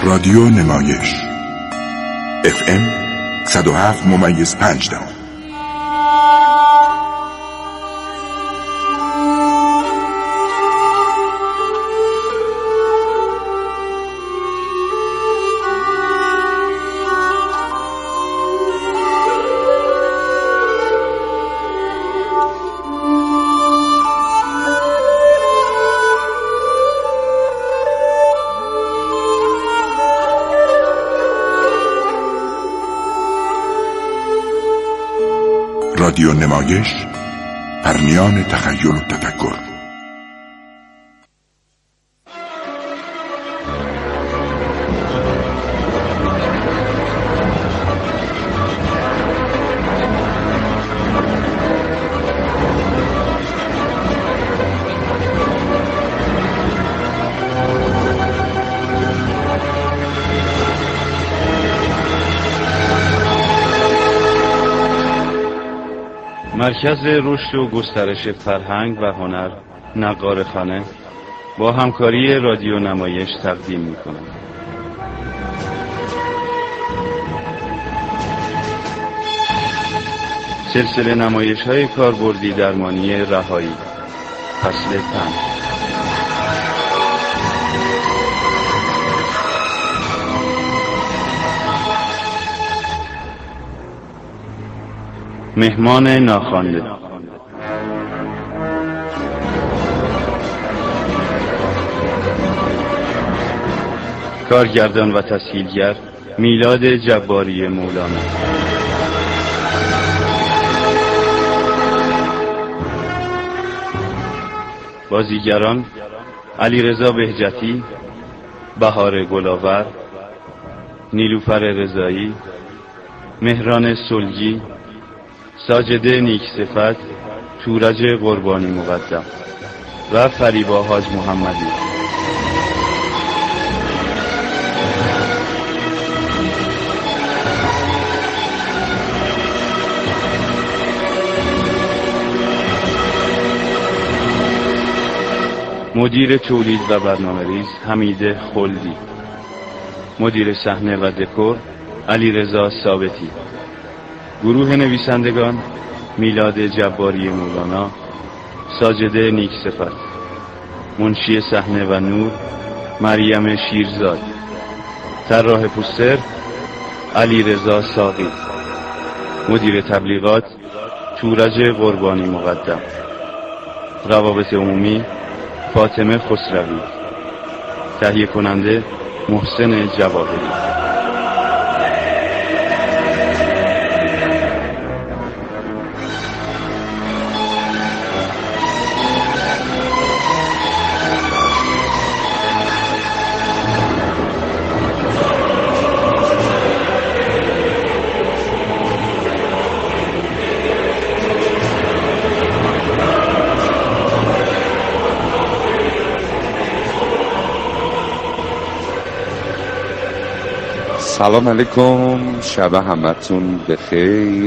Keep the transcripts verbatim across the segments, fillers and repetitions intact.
رادیو نمایش اف ام صد و هفت ممیز پنج دهم. رادیو نمایش، پرنیان تخیل و تفکر. مرکز رشد و گسترش فرهنگ و هنر نقاره‌خانه با همکاری رادیو نمایش تقدیم می‌کند. سلسله نمایش‌های کاربردی درمانی رهایی، فصل پنج. مهمان ناخوانده. کارگردان و تسهیلگر میلاد جباری مولانا. بازیگران علیرضا بهجتی، بهار گلاور، نیلوفر رضایی، مهران سلگی، ساجده نیک‌صفت، تورج قربانی مقدم و فریبا حاج محمدی. مدیر تولید و برنامه‌ریزی حمید خلدی. مدیر صحنه و دکور علیرضا ثابتی. گروه نویسندگان میلاد جباری مولانا، ساجده نیک‌صفت. منشی صحنه و نور مریم شیرزاد. طراح پوستر علیرضا ساقی. مدیر تبلیغات تورج قربانی مقدم. روابط عمومی فاطمه خسروی. تهیه کننده محسن جواهری. سلام علیکم، شب همتون بخیر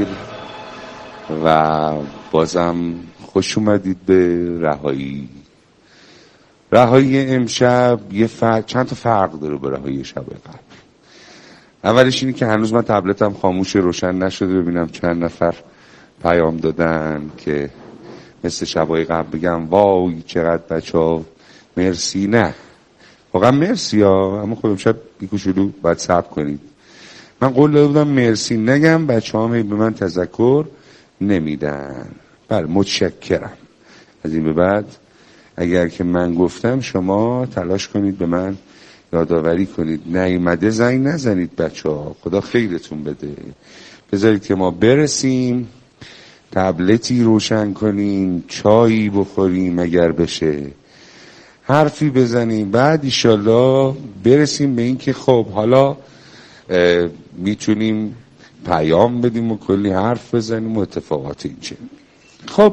و بازم خوش اومدید به رهایی. رهایی امشب یه فرق، چند تا فرق داره با رهایی شب قبل. اولش اینی که هنوز من تبلتم خاموش روشن نشده، ببینم چند نفر پیام دادن که مثل شبای قبل بگم وای چقدر بچه‌ها مرسی. نه واقعا مرسی ها، اما خب امشب بیکوشلو باید صبر کنید. من قول داده بودم مرسی نگم، بچه هم به من تذکر نمیدن. بله متشکرم. از این به بعد اگر که من گفتم شما تلاش کنید به من یادآوری کنید. نیومده زنگ نزنید بچه ها، خدا خیرتون بده. بذارید که ما برسیم، تبلتی روشن کنیم، چایی بخوریم اگر بشه، حرفی بزنیم، بعد ایشالله برسیم به این که خب حالا میتونیم پیام بدیم و کلی حرف بزنیم و اتفاقات اینچه. خب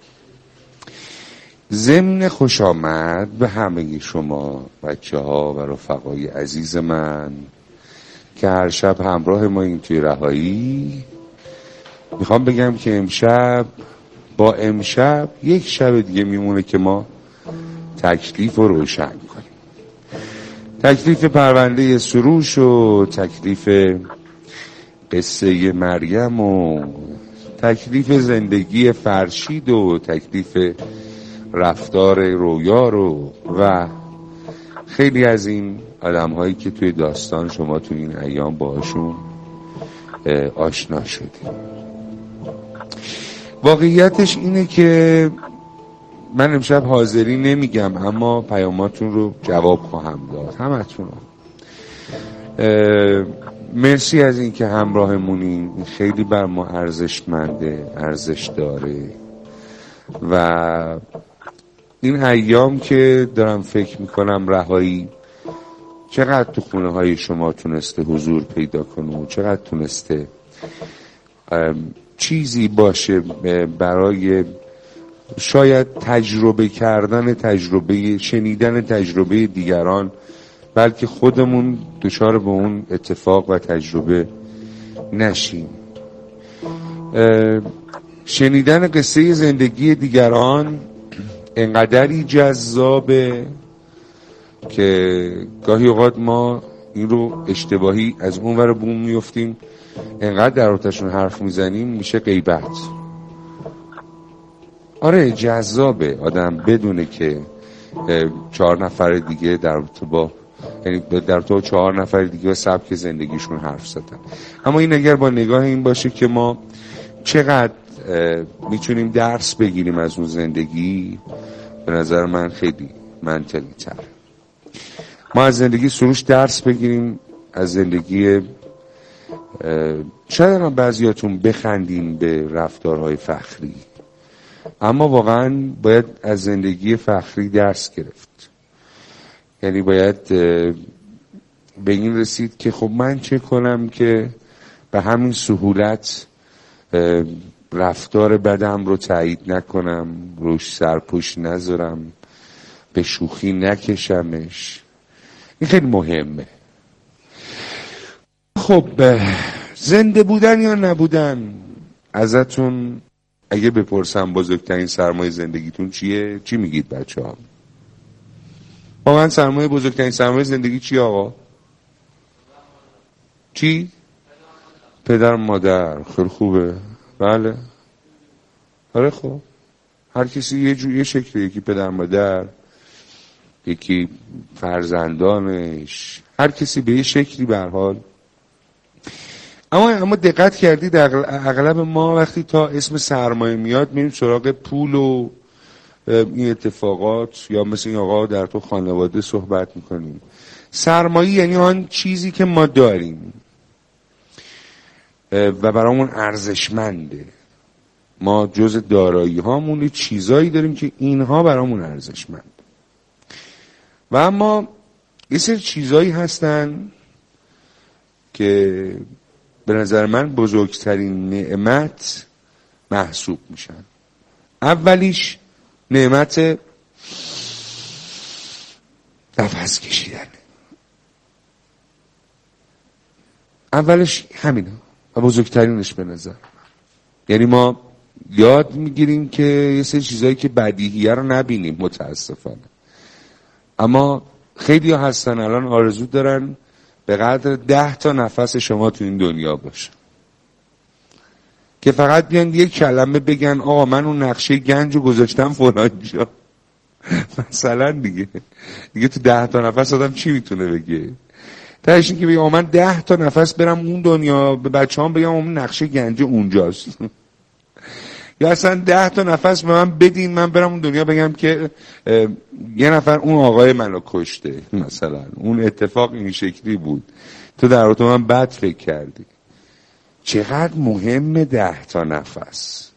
ضمن خوش آمد به همه شما بچه ها و رفقای عزیز من که هر شب همراه ما این توی رهایی، میخوام بگم که امشب با امشب یک شب دیگه میمونه که ما تکلیف رو روشن کنیم. تکلیف پرونده سروش و تکلیف قصه مریم و تکلیف زندگی فرشید و تکلیف رفتار رویا رو و خیلی از این آدم هایی که توی داستان شما توی این ایام باشون آشنا شدیم. واقعیتش اینه که من امشب حاضری نمیگم، اما پیاماتون رو جواب خواهم داد همتون رو. مرسی از این که همراهمونین، خیلی بر ما ارزشمنده، ارزش داره. و این ایام که دارم فکر میکنم رهایی چقدر تو خونه های شما تونسته حضور پیدا کنه و چقدر تونسته چیزی باشه برای شاید تجربه کردن تجربه شنیدن تجربه دیگران، بلکه خودمون دچار به اون اتفاق و تجربه نشیم. شنیدن قصه زندگی دیگران انقدری جذابه که گاهی اوقات ما این رو اشتباهی از اون ور بوم میفتیم، انقدر در ارتباطشون حرف میزنیم میشه غیبت. آره جذابه آدم بدونه که چهار نفر دیگه در ارتباط، یعنی در تو چهار نفر دیگه سبک زندگیشون حرف زدن. اما این اگر با نگاه این باشه که ما چقدر میتونیم درس بگیریم از اون زندگی، به نظر من خیلی منطقی تر. ما از زندگی سروش درس بگیریم، از زندگی شاید هم بعضیاتون بخندیم به رفتارهای فخری، اما واقعا باید از زندگی فخری درس گرفت. یعنی باید به این رسید که خب من چه کنم که به همین سهولت رفتار بدم رو تایید نکنم، روش سرپوش نذارم، به شوخی نکشمش. این خیلی مهمه. خب زنده بودن یا نبودن، ازتون اگه بپرسم بزرگترین سرمایه زندگیتون چیه، چی میگید بچه ها؟ با من سرمایه بزرگترین سرمایه زندگی چیه آقا؟ چی؟ پدر مادر. خیلی خوبه. بله آره خب هر کسی یه جو یه شکلی، یکی پدر مادر، یکی فرزندانش، هر کسی به یه شکلی به هر حال. اما اما دقت کردید اغلب ما وقتی تا اسم سرمایه میاد میریم سراغ پول و این اتفاقات، یا مثل این آقا در تو خانواده صحبت میکنیم. سرمایه یعنی آن چیزی که ما داریم و برامون ارزشمنده. ما جز دارایی هامون چیزایی داریم که اینها برامون ارزشمند. و اما یه سری چیزایی هستن که به نظر من بزرگترین نعمت محسوب میشن. اولیش نعمت نفس کشیدن. اولش همینه و بزرگترینش به نظر. یعنی ما یاد میگیریم که یه سری چیزایی که بدیهیه رو نبینیم متاسفانه. اما خیلی ها هستن الان آرزو دارن به قدر ده تا نفس شما تو این دنیا باشه، که فقط بیان یک کلمه بگن آقا من اون نقشه گنج رو گذاشتم فلان جا. مثلا دیگه دیگه تو ده تا نفس آدم چی میتونه بگه؟ تاش این که بگم من ده تا نفس برم اون دنیا، به بچه هم بگم اون نقشه گنج اونجاست. یا اصلا ده تا نفس به من بدین من برم اون دنیا بگم که یه نفر اون آقای منو کشته، مثلا اون اتفاق این شکلی بود، تو در تو من بد فکر کردی. چقدر مهمه ده تا نفس،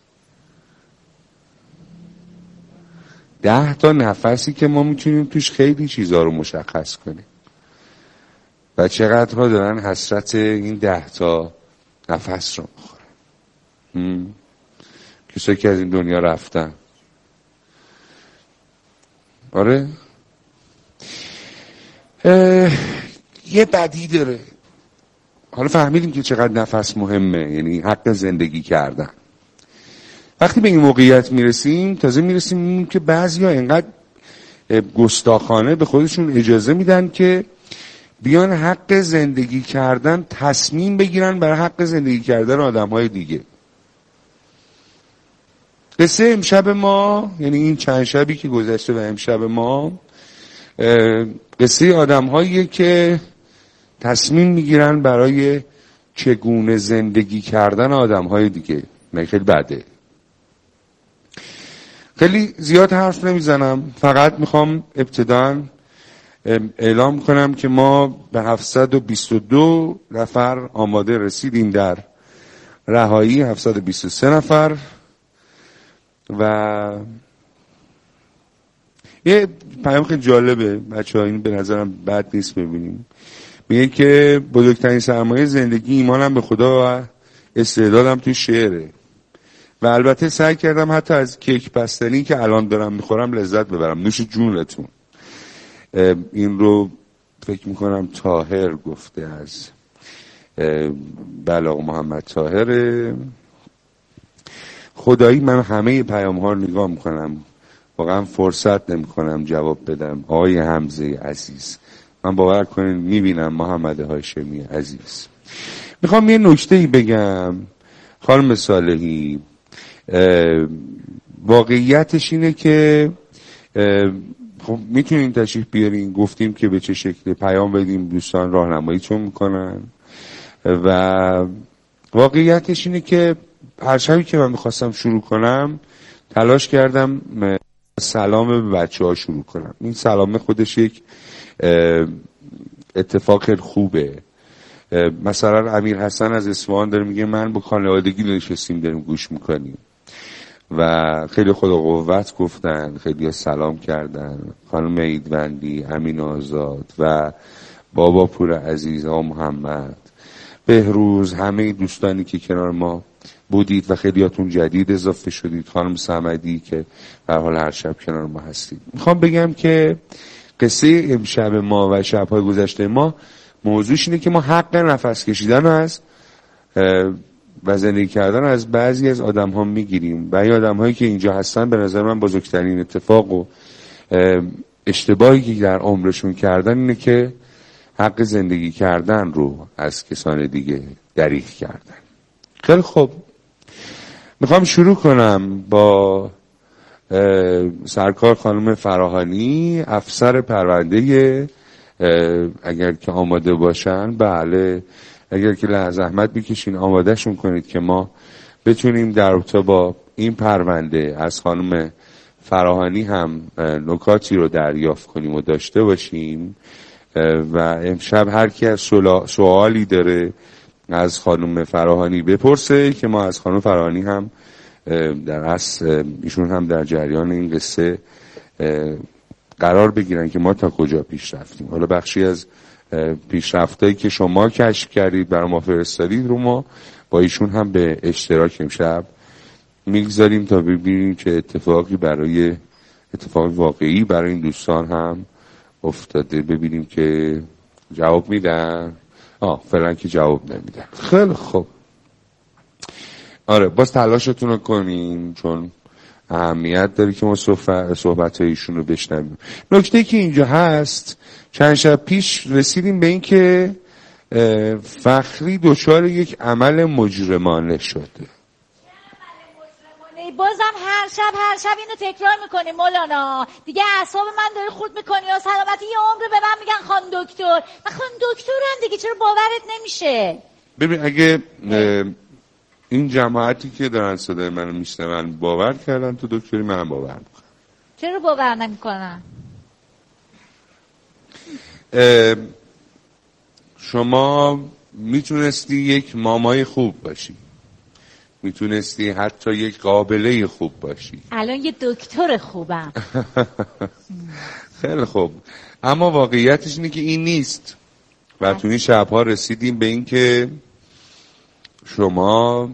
ده تا نفسی که ما میتونیم توش خیلی چیزا رو مشخص کنیم. و چقدر ها دارن حسرت این ده تا نفس رو میخورن. کسایی که از این دنیا رفتن. آره یه بدی داره. حالا فهمیدیم که چقدر نفس مهمه، یعنی حق زندگی کردن. وقتی به این موقعیت میرسیم تازه میرسیم که بعضیا اینقدر گستاخانه به خودشون اجازه میدن که بیان حق زندگی کردن تصمیم بگیرن برای حق زندگی کردن آدم‌های دیگه. قصه امشب ما، یعنی این چند شبی که گذشته و امشب ما، قصه آدم‌هاییه که تصمیم میگیرن برای چگونه زندگی کردن آدم‌های دیگه. من خیلی بده. خیلی زیاد حرف نمیزنم، فقط میخوام ابتداً اعلام کنم که ما به هفتصد و بیست و دو نفر آماده رسیدیم در رهایی، هفتصد و بیست و سه نفر. و یه پیام خیلی جالبه بچه ها، این به نظرم بد نیست ببینیم. میگه که بزرگترین سرمایه زندگی ایمانم به خدا و استعدادم تو شعره. و البته سعی کردم حتی از کیک پستنی که الان دارم میخورم لذت ببرم. نوش جونتون. این رو فکر میکنم طاهر گفته، از بلاغ محمد طاهر. خدایی من همه پیام ها رو نگاه میکنم، واقعا فرصت نمیکنم جواب بدم. آقای حمزه عزیز، من باور کنین میبینم. محمد هاشمی عزیز، میخوام یه نکته‌ای بگم. خانم صالحی، واقعیتش اینه که خب میتونین تشریف بیارین، گفتیم که به چه شکل پیام بدیم، دوستان راهنمایی چون میکنن. و واقعیتش اینه که هر شبی که من میخواستم شروع کنم تلاش کردم سلام به بچه ها شروع کنم. این سلام خودش یک اتفاق خوبه. مثلا امیر حسن از اصفهان داره میگه من با خانوادگی نشستیم داریم گوش میکنیم و خیلی خدا قوت گفتن، خیلی سلام کردن. خانم ایدوندی، امین آزاد و بابا پور عزیز، آقا محمد، بهروز، همه دوستانی که کنار ما بودید و خیلیاتون جدید اضافه شدید، خانم صمدی که به هر حال هر شب کنار ما هستید. میخوام بگم که قصه امشب ما و شب‌های گذشته ما موضوعش اینه که ما حق نفس کشیدن از و زندگی کردن از بعضی از آدم ها میگیریم و این آدم هایی که اینجا هستن به نظر من بزرگترین اتفاق و اشتباهی که در عمرشون کردن اینه که حق زندگی کردن رو از کسان دیگه دریغ کردن. خیلی خوب، میخوام شروع کنم با سرکار خانم فراهانی، افسر پرونده. اگر که آماده باشن، بله، اگر که لحظه زحمت بکشین آماده شون کنید که ما بتونیم در رابطه با این پرونده از خانم فراهانی هم نکاتی رو دریافت کنیم و داشته باشیم. و امشب هر کی از سوالی داره از خانم فراهانی بپرسه که ما از خانم فراهانی هم در اصل ایشون هم در جریان این قصه قرار بگیرن که ما تا کجا پیش رفتیم. حالا بخشی از پیشرفتایی که شما کشف کردید برای ما فرستادید رو ما با ایشون هم به اشتراک امشب میگذاریم تا ببینیم چه اتفاقی برای اتفاق واقعی برای این دوستان هم افتاده. ببینیم که جواب میدن. آه فعلا که جواب نمیدن. خیلی خوب، آره باز تلاشتون رو کنین چون اهمیت داره که ما صحبت ایشون رو بشنویم. نکته که اینجا هست، چند شب پیش رسیدیم به این که فخری دچار یک عمل مجرمانه شده. بازم هر شب هر شب اینو تکرار میکنی مولانا، دیگه اعصاب من داره خورد میکنی یا سلامتی یه عمر به من میگن خانم دکتر. من خانم دکترم دیگه، چرا باورت نمیشه؟ ببین اگه این جماعتی که دارن صدای منو میشنون باور کردن تو دکتری، منم باور میکنم. چرا باور نمیکنن؟ شما میتونستی یک مامای خوب باشی، میتونستی حتی یک قابله خوب باشی. الان یه دکتر خوبم. خیلی خوب، اما واقعیتش اینه که این نیست. و تو این شبها رسیدیم به این که شما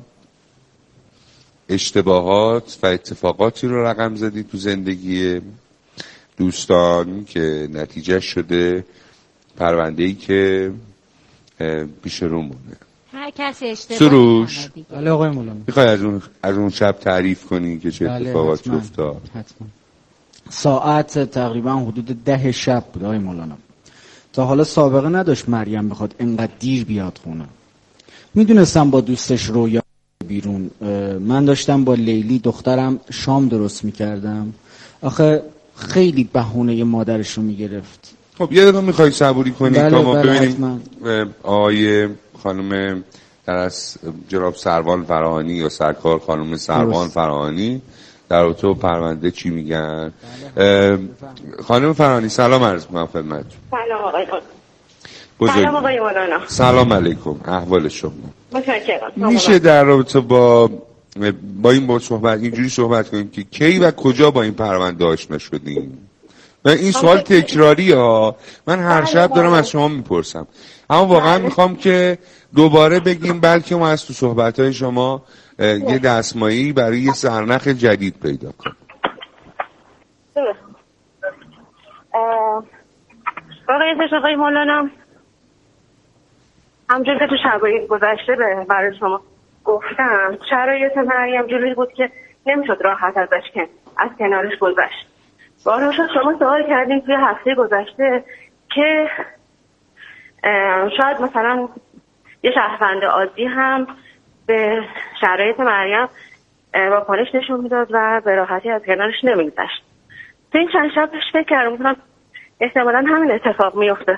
اشتباهات و اتفاقاتی رو رقم زدی تو زندگی دوستان که نتیجه شده پرونده‌ای که پیش رو مونه. هر کسی اشتباه سروش، بله آقای مولانا، میخوای از اون از اون شب تعریف کنی که چه اتفاقاتی بله افتاد؟ حتما. ساعت تقریبا حدود ده شب بود آقای مولانا. تا حالا سابقه نداشت مریم بخواد انقدر دیر بیاد خونه. میدونستم با دوستش رویا بیرون. من داشتم با لیلی دخترم شام درست میکردم. آخه خیلی بهونه مادرش رو میگرفت. خب یه دقیقه میخوای صبوری کنی بله تا ما بله ببینیم آقای خانم در از جناب سروان فراهانی یا سرکار خانم سروان فراهانی در اتو پرونده چی میگن. بله. خانم فراهانی سلام عرض میکنم خدمتتون. سلام آقای بزرگ. سلام آقای مولانا. سلام علیکم. احوال شما؟ متشکرم. میشه در رابطه با با این با صحبت اینجوری صحبت کنیم که کی و کجا با این پرونده آشنا شدیم؟ و این سوال تکراری ها من هر شب دارم از شما میپرسم، اما واقعا میخوام که دوباره بگیم بلکه ما از تو صحبت های شما یه دستمایی برای یه سرنخ جدید پیدا کنیم. آقای آقای مولانا، همجور که تو شبایی گذشته به برای شما گفتم، شرایط مریم جوری بود که نمیشد راحت ازش که از کنارش گذشت. بارها شد شما سوال کردیم توی هفته گذشته که شاید مثلا یه شهروند عادی هم به شرایط مریم واکنش نشون میداد و به راحتی از کنارش نمیگذشت. تو این چند شب فکر کردم میتونم احتمالا همین اتفاق میفته.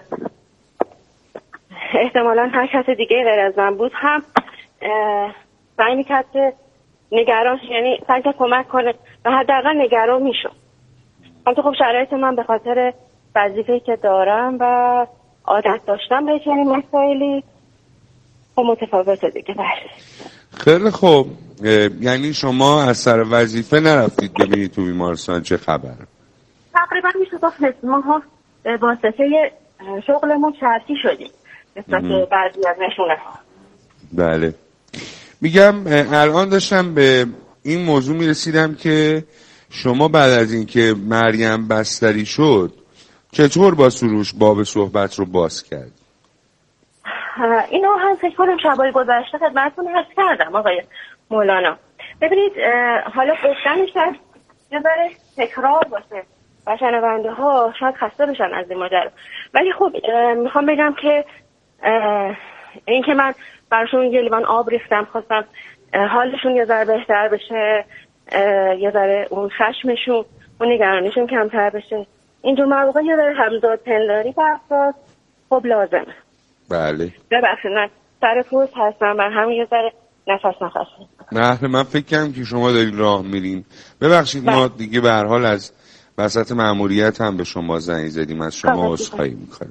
احتمالا هر کس دیگه غیر از من بود هم سعی میکرد که نگران، یعنی سعی کرد کمک کنه و حداقل نگران میشد. البته خب شرایط من به خاطر وظیفه‌ای که دارم و عادت داشتم به چنین مسائلی خب متفاوته دیگه. بله خیلی خوب. یعنی شما از سر وظیفه نرفتید ببینید تو بیمارستان چه خبره؟ تقریبا میشه گفت ما به واسطه شغلمون شرطی شدیم نسبت به بعضی از نشونه ها. بله. میگم الان داشتم به این موضوع میرسیدم که شما بعد از اینکه مریم بستری شد چطور با سروش باب صحبت رو باز کرد؟ اینو هم فکر کنم شبای گذشته خدمتتون عرض کردم آقای مولانا. ببینید حالا گفتنش شاید یه ذره تکرار باشه و شنونده ها شاید خسته بشن از این ماجرا، ولی خب میخوام بگم که این که من براشون یه لیوان آب ریختم، خواستم حالشون یه ذره بهتر بشه، یه ذره اون خشمشون اون نگرانیشون کمتر بشه، اینجور مواقع یه ذره همزاد پنداری برخواست خب لازمه. بله ببخشید من سر پوست هستم بر همین یه ذره نفس نفس نه من فکر کنم که شما دارین راه میرین. ببخشید بله. ما دیگه به هر حال از وسط مأموریت هم به شما زنگ زدیم، از شما عذرخواهی میکنیم.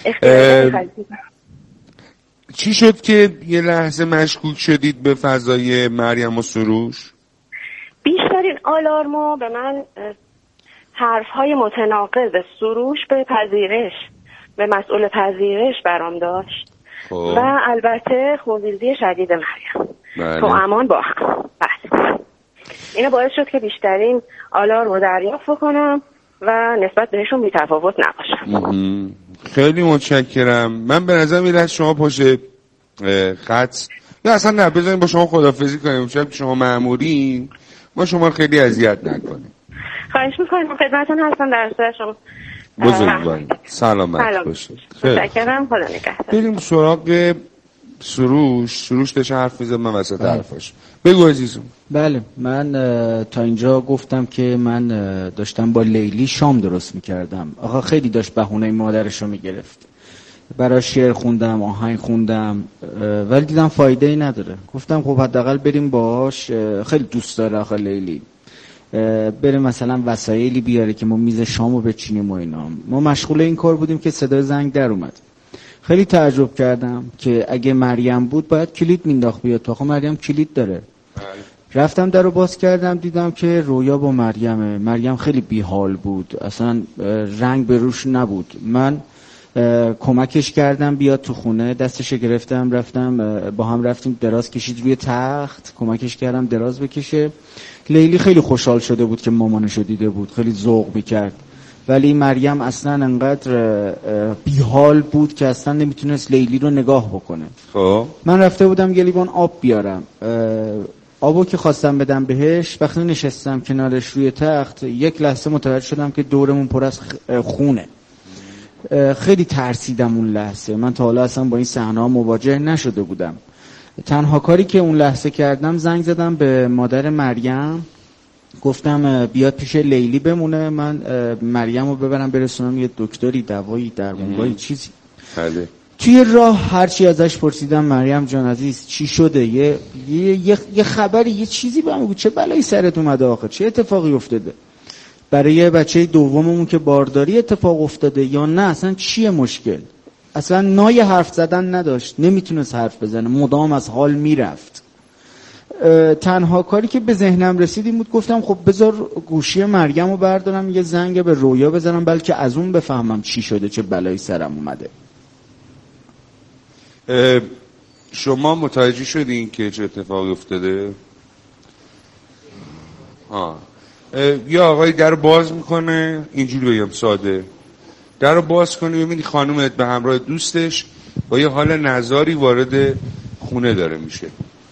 چی شد که یه لحظه مشکوک شدید به فضای مریم و سروش؟ بیشترین آلارمو به من حرفهای متناقض سروش به پذیرش به مسئول پذیرش برام داشت خوب. و البته خونریزی شدید مریم بله. تو امان با هم بله. اینو باعث شد که بیشترین آلارم رو دریافت کنم و نسبت بهشون بی‌تفاوت نباشم. خیلی متشکرم. من به نظر میاد شما پشت خط یا اصلا نه بذاریم با شما خداحافظی کنیم، چون شما مأمورین ما شما خیلی اذیت نکنیم. خواهش می‌کنم خدمتتون هستم در صورت شما بزرگوارید. سلامت باشید. متشکرم. خدا نگهدار. بریم سراغ سروش. سروش داشت حرف می‌زد من وسط حرفاش. بگو عزیزم. بله من تا اینجا گفتم که من داشتم با لیلی شام درست میکردم. آقا خیلی داشت بهونه مادرش رو میگرفت، برای شعر خوندم، آهنگ خوندم، ولی دیدم فایده ای نداره. گفتم خب حداقل بریم باهاش، خیلی دوست داره آقا لیلی، بریم مثلا وسایلی بیاره که ما میز شامو بچینیم و اینا. ما مشغول این کار بودیم که صدای زنگ در اومد. خیلی تعجب کردم که اگه مریم بود باید کلید مینداخت بیاد تو. آخه مریم کلید داره. رفتم در رو باز کردم دیدم که رویا با مریمه. مریم خیلی بیحال بود، اصلا رنگ به روش نبود. من کمکش کردم بیاد تو خونه، دستش گرفتم رفتم با هم رفتیم دراز کشید روی تخت، کمکش کردم دراز بکشه. لیلی خیلی خوشحال شده بود که مامانشو دیده بود، خیلی ذوق میکرد، ولی مریم اصلا انقدر بیحال بود که اصلا نمیتونست لیلی رو نگاه بکنه. خب من رفته بودم یه لیوان آب بیارم، آبو که خواستم بدم بهش، وقتی نشستم کنارش روی تخت یک لحظه متوجه شدم که دورمون پر از خونه. خیلی ترسیدم اون لحظه. من تا حالا اصلا با این صحنه‌ها مواجه نشده بودم. تنها کاری که اون لحظه کردم زنگ زدم به مادر مریم، گفتم بیاد پیش لیلی بمونه، من مریم رو ببرم برسونم یه دکتری، دوایی، درمانگاهی، چیزی. بله. توی راه هرچی ازش پرسیدم مریم جان عزیز چی شده، یه یه یه, یه خبری، یه چیزی بهم بگو، چه بلایی سرت اومده آخه، چه اتفاقی افتاده؟ برای یه بچه دوممون که بارداری اتفاق افتاده یا نه اصلا چیه مشکل؟ اصلا نای حرف زدن نداشت، نمیتونست حرف بزنه، مدام از حال میرفت. تنها کاری که به ذهنم رسید این بود، گفتم خب بذار گوشی مریم رو بردارم یه زنگ به رویا بزنم بلکه از اون بفهمم چی شده، چه بلایی سرم اومده. شما متوجه شدین که چه اتفاقی افتاده؟ آه. یه آقای در باز میکنه، اینجوری بگم ساده، در رو باز کنی ببینی خانومت به همراه دوستش با یه حال نزاری وارد خونه داره میشه،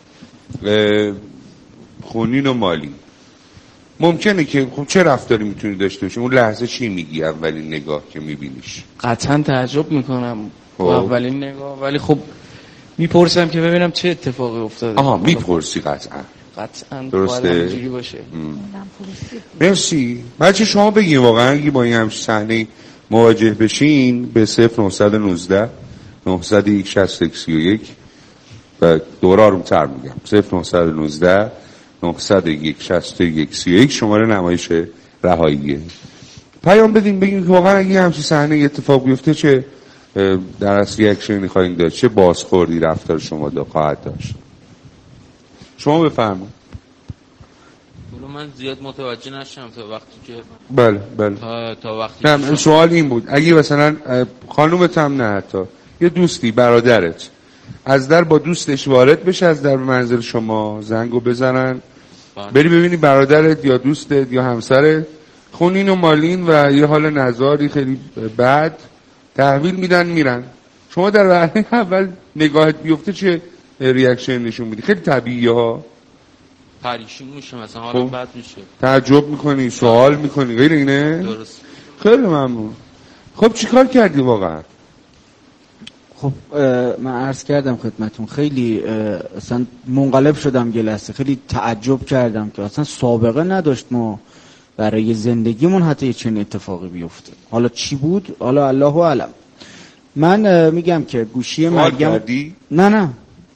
خونین و مالی. ممکنه که خب چه رفتاری میتونی داشته باشی؟ اون لحظه چی میگی اولین نگاه که میبینیش؟ قطعا تعجب میکنم اولین نگاه، ولی خب میپرسم که ببینم چه اتفاقی افتاده. آها میپرسی قطعا. قطعا درسته. باید همینجوری باشه. مرسی. بچه شما بگین واقعا اگه با این همچین صحنه مواجه بشین به صفر نهصد و نوزده نهصد و یک شصت و یک سی و یک و دوره آرومتر میگم صفر نهصد و نوزده نهصد و یک شصت و یک سی و یک شماره نمایش رهاییه. پیام بدین بگین که واقعا اگه همچین صحنه اتفاق بیفته چه در اصل ریاکشنی خواهید داشت، چه بازخوردی رفتار شما دا خواهد داشت. شما بفرمایید. من زیاد متوجه نشم تا وقتی که بله بله تا, تا وقتی نه سوال این بود اگه مثلا خانومت هم نه حتی یه دوستی برادرت از در با دوستش وارد بشه از در منزل شما، زنگو بزنن بری ببینی برادرت یا دوستت یا همسرت خونین و مالین و یه حال نزاری خیلی بد تحویل میدن میرن، شما در وهله اول نگاهت بیفته چه ریاکشن نشون میدی؟ خیلی طبیعیه ها، پریشون میشه مثلا حالا خب. بد میشه، تعجب میکنی، سوال میکنی، غیر اینه؟ درست. خیلی ممنون. خب چیکار کردی واقعا؟ خب من عرض کردم خدمتون خیلی اصلا منقلب شدم یه لحظه، خیلی تعجب کردم که اصلا سابقه نداشت ما برای زندگیمون حتی چنین اتفاقی بیفته. حالا چی بود؟ حالا الله اعلم. من میگم که گوشی مریم کردی؟ نه نه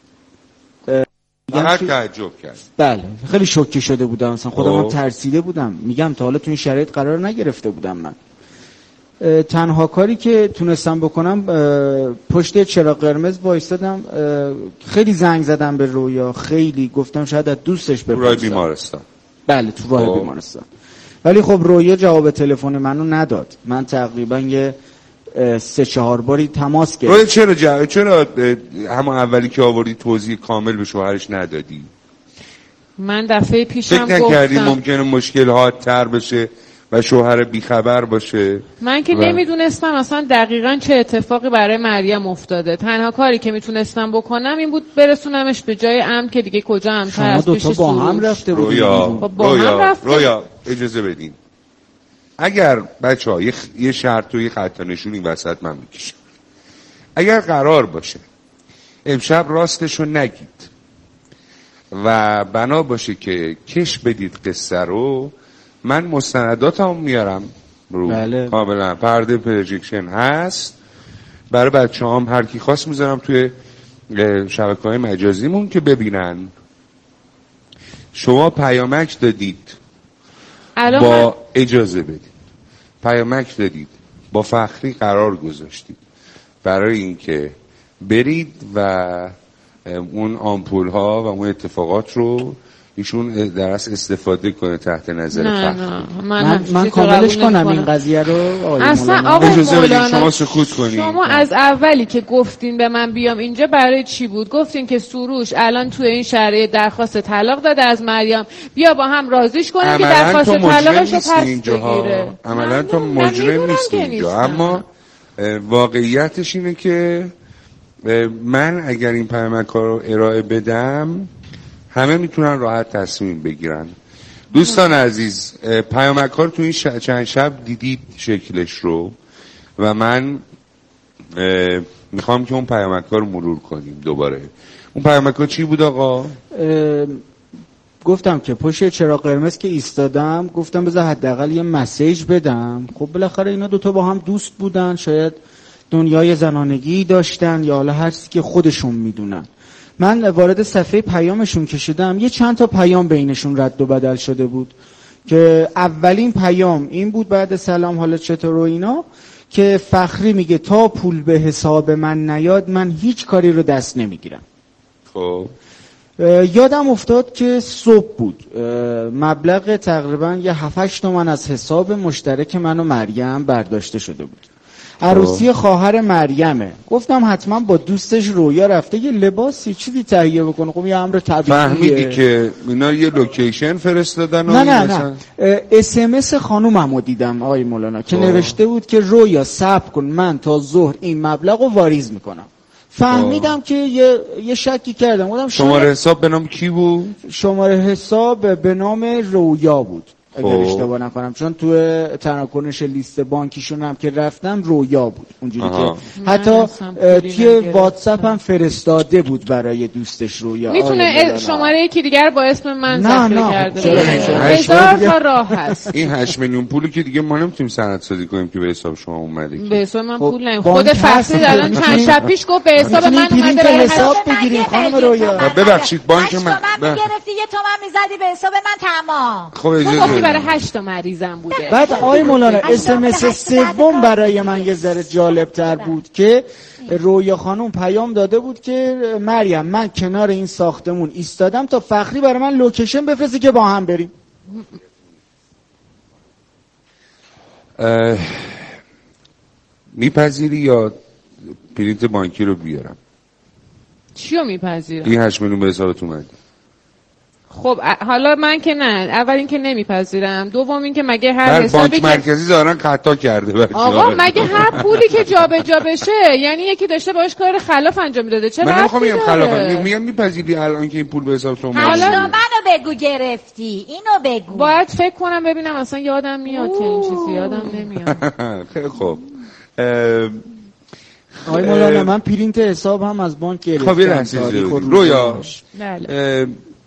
فقط تعجب کرد. بله خیلی شوکه شده بودم، مثلا خودم هم ترسیده بودم. میگم تا حالا تو این شرایط قرار نگرفته بودم. من تنها کاری که تونستم بکنم پشت چراغ قرمز وایستادم، خیلی زنگ زدم به رویا، خیلی گفتم شاید از دوستش بپرسم. تو راه بیمارستان. بله تو راه بیمارستان. ولی خب رویا جواب تلفن منو نداد. من تقریبا یه سه چهار باری تماس گرفتم. رویا چرا جا... چرا همون اولی که آوردی توضیح کامل به شوهرش ندادی؟ من دفعه پیشم گفتم فکر نکردی ممکنه مشکل حادتر بشه و شوهر بیخبر باشه؟ من که و... نمیدونستم اصلا دقیقاً چه اتفاقی برای مریم افتاده. تنها کاری که میتونستم بکنم این بود برسونمش به جای امن که دیگه کجا امن‌تر از پیش سروش. با هم رفته بودیم. رویا با رویا هم رفته. رویا اجازه بدین. اگر بچه‌ها یه, خ... یه شرط و یه خط نشون این وسط من میکشم. اگر قرار باشه امشب راستشو نگید و بنا باشه که کش بدید قصه رو، من مستنداتم میارم رو. بله. کاملا پرده پروژکشن هست برای بچه هم، هر کی خواست میذارم توی شبکه‌های مجازیمون که ببینن. شما پیامک دادید با اجازه بدید، پیامک دادید با فخری قرار گذاشتید برای اینکه برید و اون آمپول ها و اون اتفاقات رو ایشون در اصل استفاده کنه تحت نظر نه فخری. نه من, من, من کاملش کنم این قضیه رو. آقای اصلا آقای مولانا شما سکوت کنید. شما از اولی که گفتین به من بیام اینجا برای چی بود؟ گفتین که سروش الان توی این شرایط درخواست طلاق داده از مریم، بیا با هم رازیش کنیم که درخواست طلاقش رو پس بگیره. عملا تو مجرم نیستی اینجا، اما واقعیتش اینه که من اگر این پیامک رو ارائه بدم همه میتونن راحت تصمیم بگیرن. دوستان عزیز، پیامک ها رو تو این ش... چند شب دیدید شکلش رو و من میخوام که اون پیامک‌ها رو مرور کنیم دوباره. اون پیامک‌ها چی بود آقا؟ گفتم که پشت چراغ قرمز که ایستادم گفتم بذار حداقل یه مسیج بدم. خب بالاخره اینا دوتا با هم دوست بودن، شاید دنیای زنانگی داشتن یا حالا هر چیزی که خودشون میدونن. من وارد صفحه پیامشون که شدم یه چند تا پیام بینشون رد و بدل شده بود که اولین پیام این بود بعد سلام حالا چطور و اینا که فخری میگه تا پول به حساب من نیاد من هیچ کاری رو دست نمیگیرم. خب یادم افتاد که صبح بود، مبلغ تقریبا یه هفت هشت تومن از حساب مشترک من و مریم برداشته شده بود. عروسی خواهر مریمه. گفتم حتما با دوستش رویا رفته یه لباسی چیزی تهیه بکنه. خب یه امر طبیعیه. فهمیدی که اینا یه لوکیشن فرستادن؟ نه نه نه اس ام اس خانوممو دیدم آقای مولانا که نوشته بود که رویا صبر کن من تا ظهر این مبلغو واریز میکنم. فهمیدم آه. که یه یه شکی کردم. گفتم شماره حساب به نام کی بود؟ شماره حساب به نام رویا بود اگر اشتباه نکنم، چون تو تراکنش لیست بانکیشون هم که رفتم رویا بود اونجوری آها. که حتی توی واتساپ هم فرستاده بود برای دوستش رویا. میتونه شماره یکی دیگر با اسم من ذخیره کرده. هزار تا راه هست. این هشت میلیون پولی که دیگه ما نمیتونیم سندسازی کنیم که به حساب شما اومده. به حساب من پول نیم. خود فخری الان چند شب پیش گفت به حساب من اومده. به حساب بگیریم خانم رویا. ببخشید بانک من گرفتی یه تومن میزدی به حساب من تمام. خب اجازه برای هشت تا مریضم بوده. بعد آقای مولانا اس ام اس سوم برای من یه ذره جالب تر بود که رویا خانم پیام داده بود که مریم من کنار این ساختمون ایستادم تا فخری برای من لوکیشن بفرسته که با هم بریم. میپذیری یا پرینت بانکی رو بیارم؟ چیو میپذیرم؟ این هشت میلیون به حسابت اومد. خب حالا من که نه، اول این که نمیپذیرم، دوم این که مگه هر حسابی که بانک مرکزی دارن خطا کرده آقا مگه هر پولی که جابجا بشه یعنی یکی داشته باش کار خلاف انجام میداده. چرا من نمیخوام میگم خلاف، میگم میپذیری الان که این پول به حساب تو اومد؟ حالا منو بگو گرفتی، اینو بگو. باید فکر کنم ببینم اصلا یادم میاد که این چیزی یادم نمیاد. خیلی خوب. آقای مولانا من پرینت حساب هم از بانک گرفتم. خب یه لحظه رویا بله.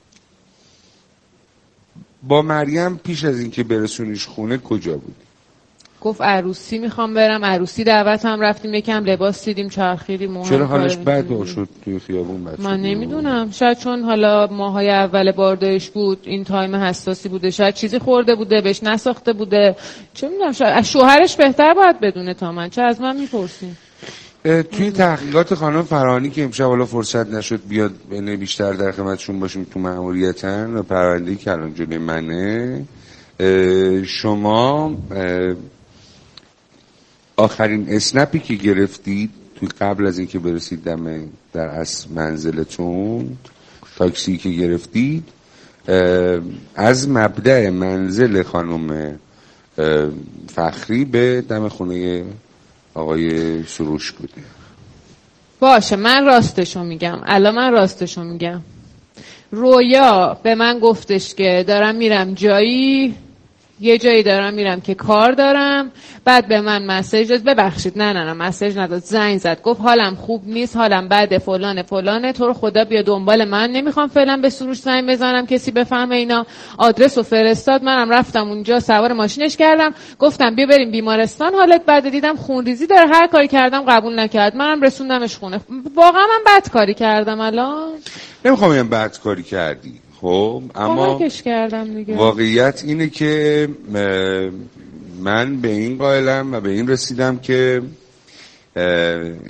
با مریم پیش از اینکه برسونیش خونه کجا بود؟ گفت عروسی میخوام برم، عروسی دعوت هم رفتیم، یکم لباس دیدیم چرخیدیم. چرا حالش بد شد توی خیابون بد شد؟ من نمیدونم، شاید چون حالا ماهای اول باردارش بود، این تایم حساسی بوده، شاید چیزی خورده بوده بهش نساخته بوده، چه میدونم، شاید شوهرش بهتر باید بدونه تا من. چه از من میپرسین؟ توی تحقیقات خانم فرهانی که امشب حالا فرصت نشد بیاد بین بیشتر در خدمتشون باشیم تو مأموریتن و پرونده‌ای که الان جلوی منه، شما آخرین اسنپی که گرفتید توی قبل از اینکه برسید دم در اصل منزلتون، تاکسی که گرفتید از مبدأ منزل خانم فخری به دم خونه آقای سروش بوده؟ باشه من راستشو میگم، الان من راستشو میگم. رویا به من گفتش که دارم میرم جایی، یه جایی دارم میرم که کار دارم، بعد به من مسیج داد، ببخشید نه نه نه مسیج نداد، زنگ زد گفت حالم خوب نیست، حالم بده فلان فلانه، تو رو خدا بیا دنبال من، نمیخوام فعلا به سروش زنگ بزنم کسی بفهمه اینا. آدرس رو فرستاد، منم رفتم اونجا سوار ماشینش کردم، گفتم بیا بریم بیمارستان حالت بده، دیدم خونریزی داره، هر کاری کردم قبول نکرد، منم رسوندمش خونه. واقعا من بد کاری کردم؟ الان نمیخوام بگم بد کاری کردی، خب اما واقعیت اینه که من به این قائلم و به این رسیدم که